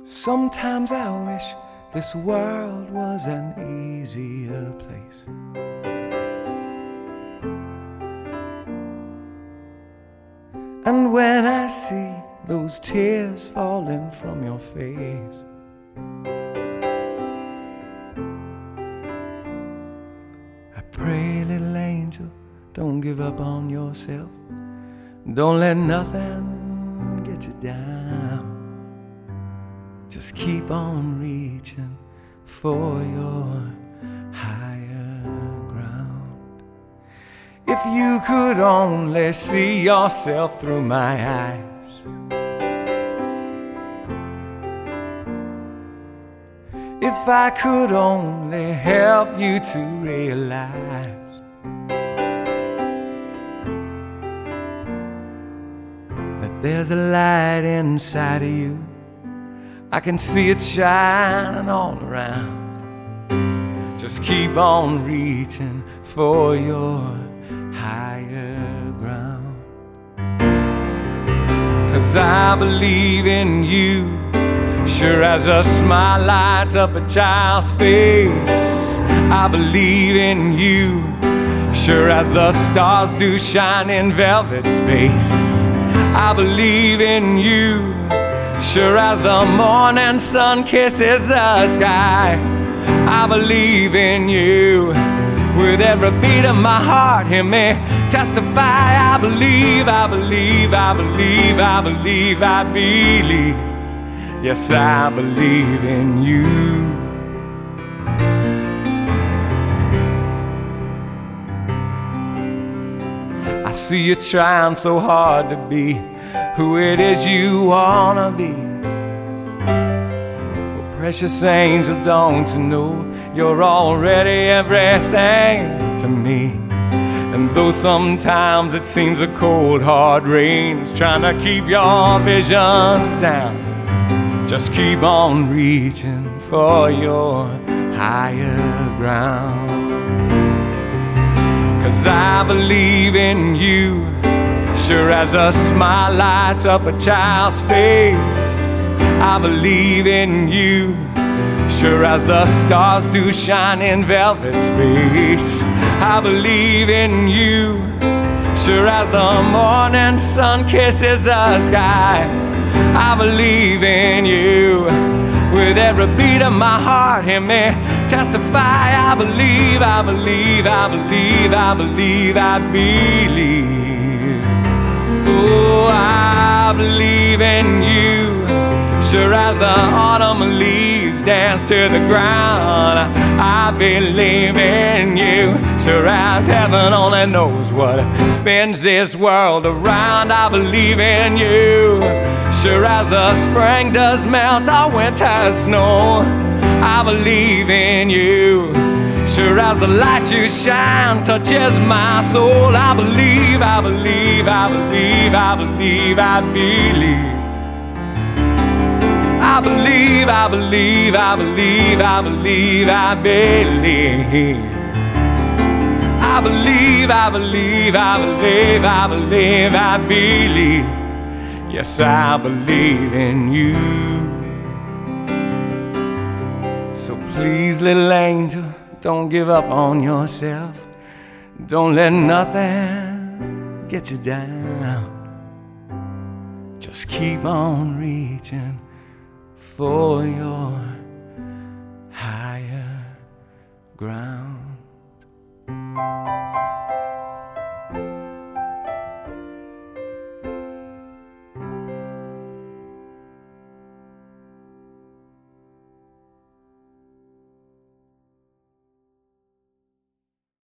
Sometimes I wish this world was an easier place. And when I see those tears falling from your face, I pray, little angel, don't give up on yourself. Don't let nothing get you down. Just keep on reaching for your higher ground. If you could only see yourself through my eyes, if I could only help you to realize that there's a light inside of you, I can see it shining all around. Just keep on reaching for your higher ground. 'Cause I believe in you, sure as a smile lights up a child's face. I believe in you, sure as the stars do shine in velvet space. I believe in you, sure as the morning sun kisses the sky. I believe in you, with every beat of my heart, hear me testify. I believe, I believe, I believe, I believe, I believe. Yes, I believe in you. I see you trying so hard to be who it is you wanna be. Well, precious angel, don't you know you're already everything to me? And though sometimes it seems a cold, hard rain's trying to keep your visions down, just keep on reaching for your higher ground. 'Cause I believe in you, sure as a smile lights up a child's face. I believe in you, sure as the stars do shine in velvet space. I believe in you, sure as the morning sun kisses the sky. I believe in you, with every beat of my heart, hear me testify. I believe, I believe, I believe, I believe, I believe. Oh, I believe in you, sure as the autumn leaves dance to the ground. I believe in you, sure as heaven only knows what spins this world around. I believe in you, sure as the spring does melt our winter snow. I believe in you, sure as the light you shine touches my soul. I believe, I believe, I believe, I believe, I believe. I believe, I believe, I believe, I believe, I believe. I believe, I believe, I believe, I believe, I believe. Yes, I believe in you. So please, little angel, don't give up on yourself. Don't let nothing get you down. Just keep on reaching for your higher ground.